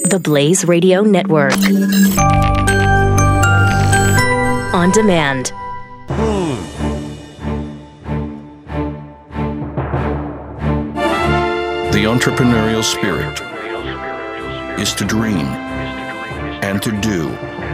The Blaze Radio Network. On demand. The entrepreneurial spirit is to dream and to do.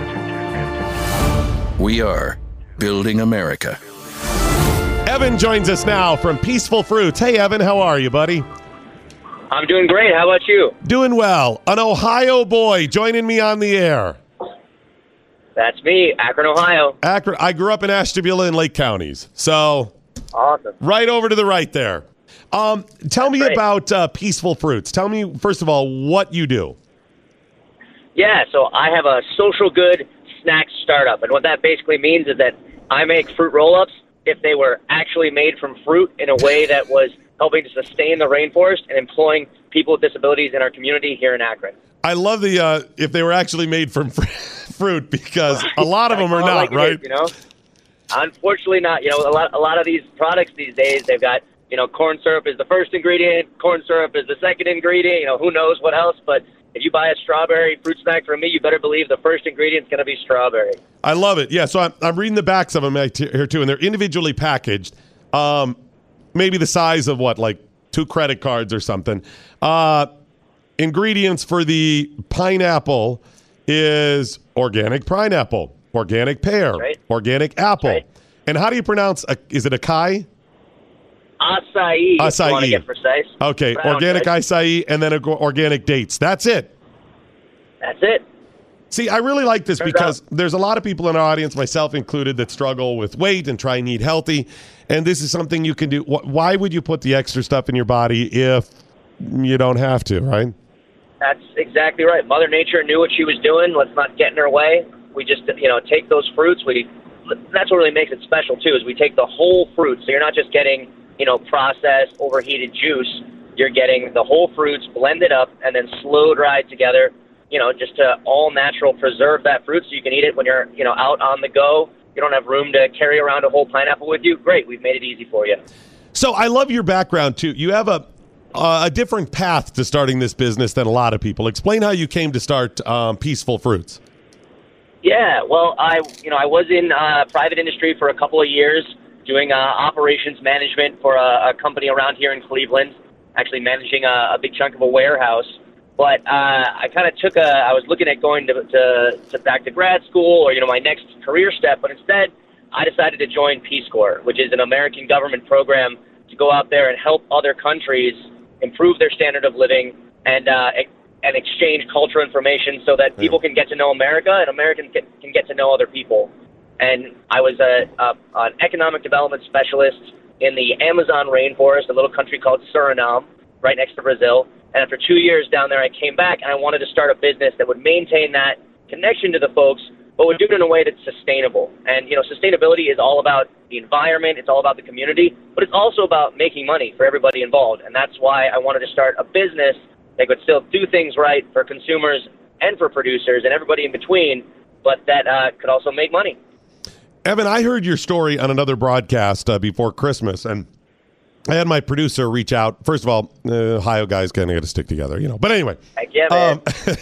We are building America. Evan joins us now from Peaceful Fruits. Hey, Evan, how are you, buddy? I'm doing great. How about you? Doing well. An Ohio boy joining me on the air. That's me, Akron, Ohio. Akron. I grew up in Ashtabula and Lake counties, so Awesome. right over to the right there. Tell me great. about Peaceful Fruits. Tell me, first of all, what you do. Yeah, so I have a social good snack startup, and what that basically means is that I make fruit roll-ups if they were actually made from fruit in a way that was helping to sustain the rainforest and employing people with disabilities in our community here in Akron. I love the if they were actually made from fruit, because a lot of them are not, right? Is, unfortunately not. A lot of these products these days, they've got, corn syrup is the first ingredient, corn syrup is the second ingredient, who knows what else, but if you buy a strawberry fruit snack from me, you better believe the first ingredient is going to be strawberry. I love it. Yeah, so I'm reading the backs of them here too, and they're individually packaged. Maybe the size of like 2 credit cards or something. Ingredients for the pineapple is organic pineapple, organic pear, right. Organic apple. Right. And how do you pronounce, is it acai? Acai, if you want to get precise. Okay, organic acai and then organic dates. That's it. That's it. See, I really like this because there's a lot of people in our audience, myself included, that struggle with weight and try and eat healthy. And this is something you can do. Why would you put the extra stuff in your body if you don't have to, right? That's exactly right. Mother Nature knew what she was doing. Let's not get in her way. We just, take those fruits. That's what really makes it special, too, is we take the whole fruit. So you're not just getting, processed, overheated juice. You're getting the whole fruits blended up and then slow dried together, just to all natural preserve that fruit so you can eat it when you're, out on the go. You don't have room to carry around a whole pineapple with you. Great. We've made it easy for you. So I love your background, too. You have a different path to starting this business than a lot of people. Explain how you came to start Peaceful Fruits. Yeah, well, I was in private industry for a couple of years doing operations management for a company around here in Cleveland, actually managing a big chunk of a warehouse. But I kind of I was looking at going to back to grad school or, my next career step, but instead I decided to join Peace Corps, which is an American government program to go out there and help other countries improve their standard of living and exchange cultural information so that people can get to know America and Americans can get to know other people. And I was an economic development specialist in the Amazon rainforest, a little country called Suriname, right next to Brazil. And after 2 years down there, I came back and I wanted to start a business that would maintain that connection to the folks, but would do it in a way that's sustainable. And, sustainability is all about the environment. It's all about the community, but it's also about making money for everybody involved. And that's why I wanted to start a business that could still do things right for consumers and for producers and everybody in between, but that could also make money. Evan, I heard your story on another broadcast before Christmas, and I had my producer reach out. First of all, Ohio guys kind of got to stick together, But anyway. Heck yeah, man.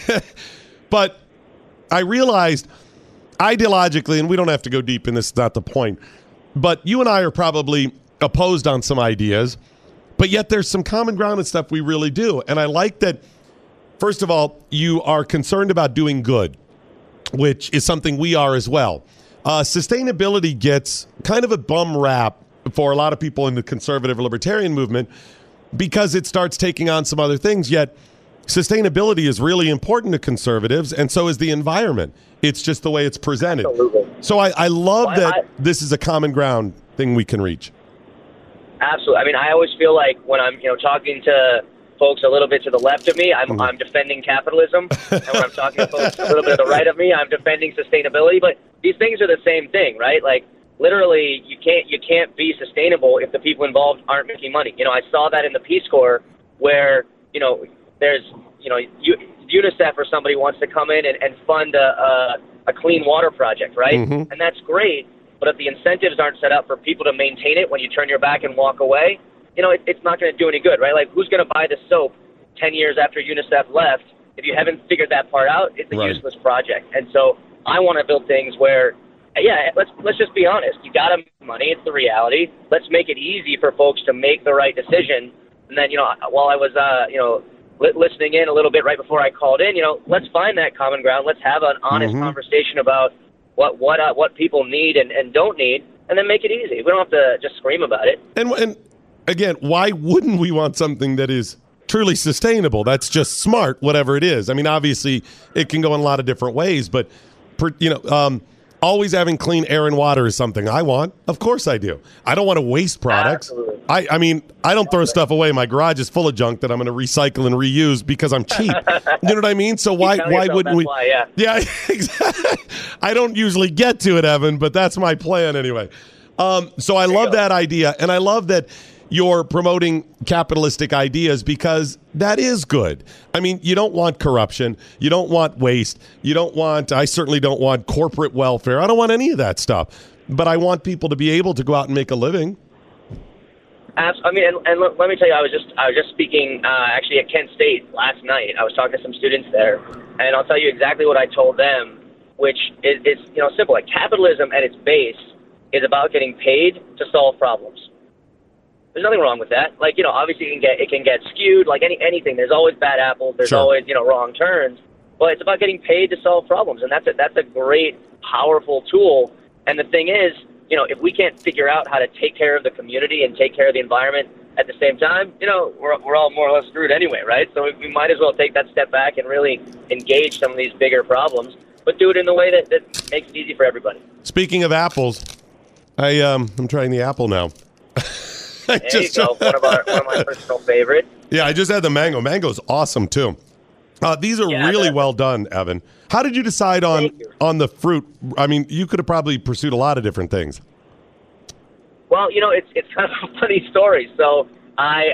But I realized ideologically, and we don't have to go deep in this, it's not the point, but you and I are probably opposed on some ideas, but yet there's some common ground and stuff we really do. And I like that, first of all, you are concerned about doing good, which is something we are as well. Sustainability gets kind of a bum rap for a lot of people in the conservative libertarian movement because it starts taking on some other things, yet sustainability is really important to conservatives, and so is the environment. It's just the way it's presented. Absolutely. So I love that this is a common ground thing we can reach. Absolutely. I mean, I always feel like when I'm, talking to folks a little bit to the left of me, I'm defending capitalism. And when I'm talking to folks a little bit to the right of me, I'm defending sustainability. But these things are the same thing, right? Like, literally, you can't be sustainable if the people involved aren't making money. I saw that in the Peace Corps where, there's, UNICEF or somebody wants to come in and fund a clean water project, right? Mm-hmm. And that's great. But if the incentives aren't set up for people to maintain it when you turn your back and walk away, it's not going to do any good, right? Like, who's going to buy the soap 10 years after UNICEF left if you haven't figured that part out, it's a Right. useless project. And so I want to build things where, yeah, let's just be honest. You got to make money. It's the reality. Let's make it easy for folks to make the right decision. And then, while I was, listening in a little bit right before I called in, let's find that common ground. Let's have an honest conversation about what people need and don't need, and then make it easy. We don't have to just scream about it. And again, why wouldn't we want something that is truly sustainable? That's just smart, whatever it is. I mean, obviously, it can go in a lot of different ways, but always having clean air and water is something I want. Of course I do. I don't want to waste products. Absolutely. I mean, I don't throw stuff away. My garage is full of junk that I'm going to recycle and reuse because I'm cheap. You know what I mean? So why wouldn't we? Why, yeah. Yeah, exactly. I don't usually get to it, Evan, but that's my plan anyway. So I love that idea, and I love that you're promoting capitalistic ideas because that is good. I mean, you don't want corruption. You don't want waste. I certainly don't want corporate welfare. I don't want any of that stuff. But I want people to be able to go out and make a living. I mean, and let me tell you, I was just speaking actually at Kent State last night. I was talking to some students there, and I'll tell you exactly what I told them, which is simple. Like, capitalism at its base is about getting paid to solve problems. There's nothing wrong with that. Like, obviously it can get skewed, like anything. There's always bad apples. There's always, wrong turns. But it's about getting paid to solve problems, and that's a great, powerful tool. And the thing is, if we can't figure out how to take care of the community and take care of the environment at the same time, we're all more or less screwed anyway, right? So we might as well take that step back and really engage some of these bigger problems, but do it in the way that makes it easy for everybody. Speaking of apples, I'm trying the apple now. There you go. One of my personal favorites. Yeah, I just had the mango. Mango's awesome too. These are really well done, Evan. How did you decide on the fruit? I mean, you could have probably pursued a lot of different things. Well, it's kind of a funny story. So when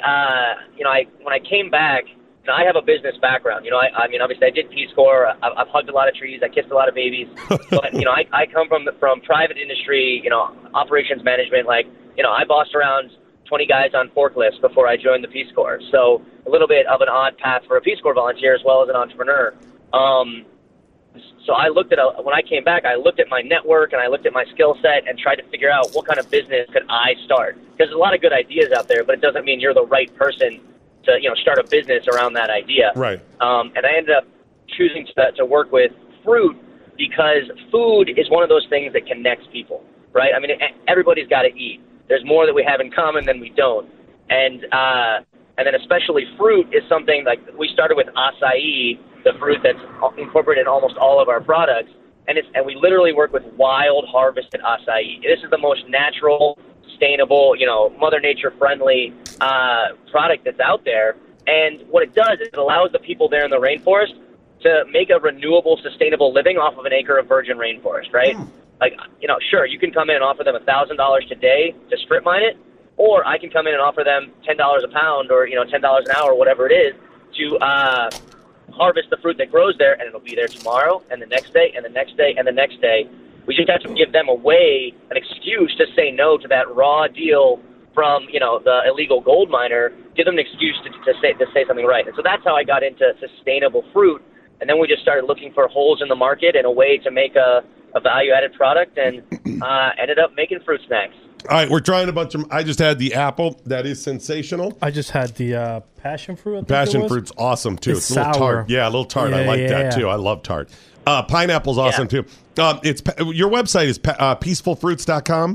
I came back, I have a business background. I mean, obviously I did Peace Corps. I've hugged a lot of trees. I kissed a lot of babies. But I come from private industry. Operations management. Like, I bossed around 20 guys on forklifts before I joined the Peace Corps. So a little bit of an odd path for a Peace Corps volunteer as well as an entrepreneur. So I looked at when I came back, I looked at my network and I looked at my skill set and tried to figure out what kind of business could I start. Because there's a lot of good ideas out there, but it doesn't mean you're the right person to start a business around that idea. Right. And I ended up choosing to work with fruit because food is one of those things that connects people, right? I mean, everybody's got to eat. There's more that we have in common than we don't. And then especially fruit is something like we started with acai, the fruit that's incorporated in almost all of our products. And we literally work with wild harvested acai. This is the most natural, sustainable, Mother Nature friendly product that's out there. And what it does is it allows the people there in the rainforest to make a renewable, sustainable living off of an acre of virgin rainforest, right? Like, sure, you can come in and offer them $1,000 today to strip mine it, or I can come in and offer them $10 a pound or, $10 an hour, whatever it is, to harvest the fruit that grows there, and it'll be there tomorrow and the next day and the next day and the next day. We just have to give them an excuse to say no to that raw deal from, the illegal gold miner, give them an excuse to say something right. And so that's how I got into sustainable fruit. And then we just started looking for holes in the market and a way to make a value-added product, and ended up making fruit snacks. All right, we're trying a bunch of. I just had the apple. That is sensational. I just had the passion fruit. Passion fruit's awesome too. It's a little sour. tart. Yeah, a little tart. I like that too. I love tart. Pineapple's awesome too. It's your website is peacefulfruits.com.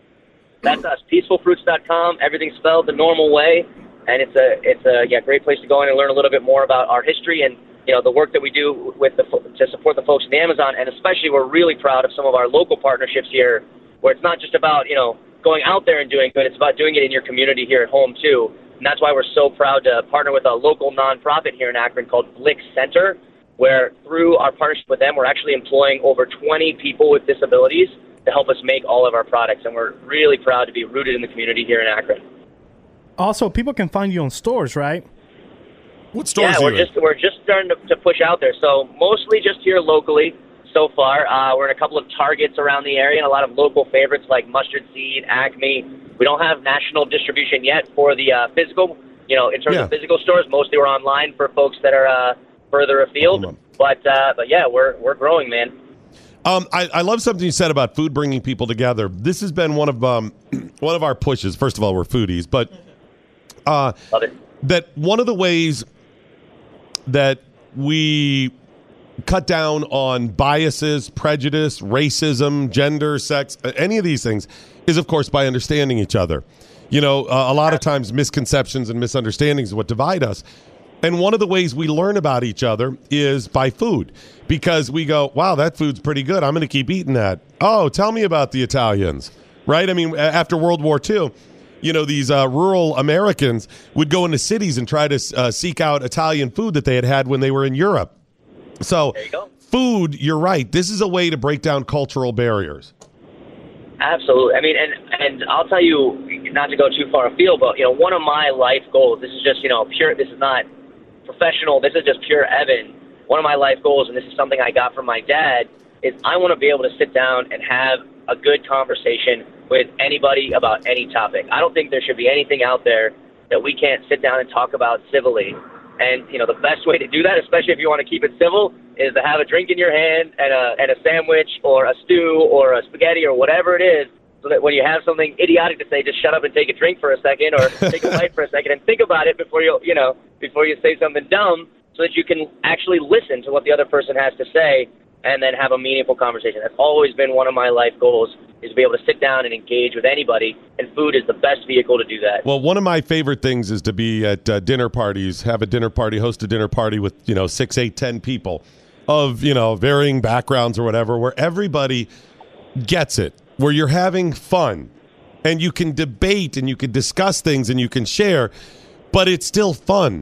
That's us, peacefulfruits.com. Everything's spelled the normal way, and it's a great place to go in and learn a little bit more about our history and the work that we do to support the folks in the Amazon. And especially, we're really proud of some of our local partnerships here, where it's not just about going out there and doing good. It's about doing it in your community here at home too. And that's why we're so proud to partner with a local nonprofit here in Akron called Blick Center, where through our partnership with them, we're actually employing over 20 people with disabilities to help us make all of our products. And we're really proud to be rooted in the community here in Akron. Also, people can find you on stores, right? What stores? Yeah, we're just starting to push out there. So mostly just here locally so far. We're in a couple of Targets around the area and a lot of local favorites like Mustard Seed, Acme. We don't have national distribution yet for the physical, in terms of physical stores. Mostly we're online for folks that are further afield. But yeah, we're growing, man. I love something you said about food bringing people together. This has been one of our pushes. First of all, we're foodies, but Love it. that one of the ways that we cut down on biases, prejudice, racism, gender, sex, any of these things is, of course, by understanding each other. You know, a lot of times misconceptions and misunderstandings is what divide us. And one of the ways we learn about each other is by food, because we go, wow, that food's pretty good. I'm going to keep eating that. Oh, tell me about the Italians, right? I mean, after World War II, you know, these rural Americans would go into cities and try to seek out Italian food that they had when they were in Europe. So There you go. food, you're right. This is a way to break down cultural barriers. Absolutely. I mean, and I'll tell you, not to go too far afield, but, you know, one of my life goals, this is just, you know, pure, this is not professional, this is just pure Evan. One of my life goals, and this is something I got from my dad, is I want to be able to sit down and have a good conversation with anybody about any topic. I don't think there should be anything out there that we can't sit down and talk about civilly. And, you know, the best way to do that, especially if you want to keep it civil, is to have a drink in your hand and a sandwich or a stew or a spaghetti or whatever it is, so that when you have something idiotic to say, just shut up and take a drink for a second or take a bite for a second and think about it before you say something dumb, so that you can actually listen to what the other person has to say and then have a meaningful conversation. That's always been one of my life goals, is to be able to sit down and engage with anybody, and food is the best vehicle to do that. Well, one of my favorite things is to be at dinner parties, have a dinner party, host a dinner party with, 6, 8, 10 people of, varying backgrounds or whatever, where everybody gets it, where you're having fun and you can debate and you can discuss things and you can share, but it's still fun.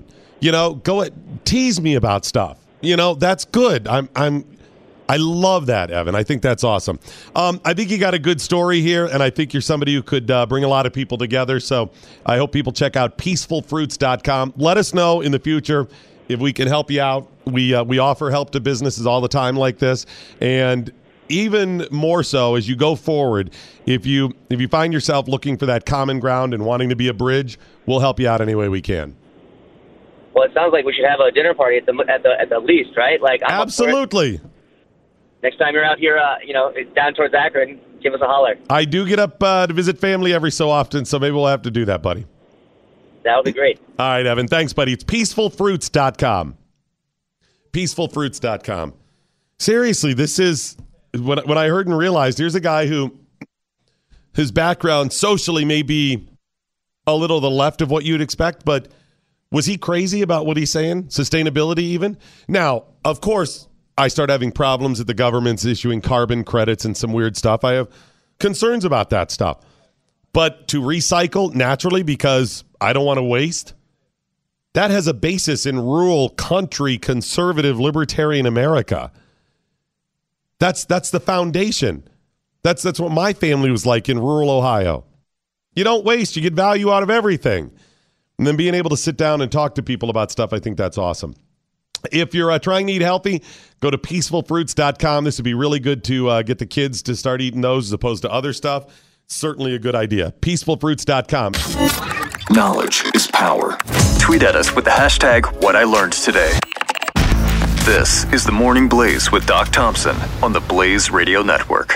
Tease me about stuff. That's good. I love that, Evan. I think that's awesome. I think you got a good story here, and I think you're somebody who could bring a lot of people together. So I hope people check out peacefulfruits.com. Let us know in the future if we can help you out. We offer help to businesses all the time like this, and even more so as you go forward. If you find yourself looking for that common ground and wanting to be a bridge, we'll help you out any way we can. Well, it sounds like we should have a dinner party at the least, right? Like, I'm Absolutely. Next time you're out here, down towards Akron, give us a holler. I do get up to visit family every so often, so maybe we'll have to do that, buddy. That would be great. All right, Evan. Thanks, buddy. It's peacefulfruits.com. Peacefulfruits.com. Seriously, this is when I heard and realized here's a guy who his background socially may be a little to the left of what you'd expect, but was he crazy about what he's saying? Sustainability even? Now, of course, I start having problems that the government's issuing carbon credits and some weird stuff. I have concerns about that stuff. But to recycle naturally because I don't want to waste, that has a basis in rural country, conservative, libertarian America. That's the foundation. That's what my family was like in rural Ohio. You don't waste. You get value out of everything. And then being able to sit down and talk to people about stuff, I think that's awesome. If you're trying to eat healthy, go to peacefulfruits.com. This would be really good to get the kids to start eating those as opposed to other stuff. Certainly a good idea. Peacefulfruits.com. Knowledge is power. Tweet at us with the hashtag #WhatILearnedToday. This is the Morning Blaze with Doc Thompson on the Blaze Radio Network.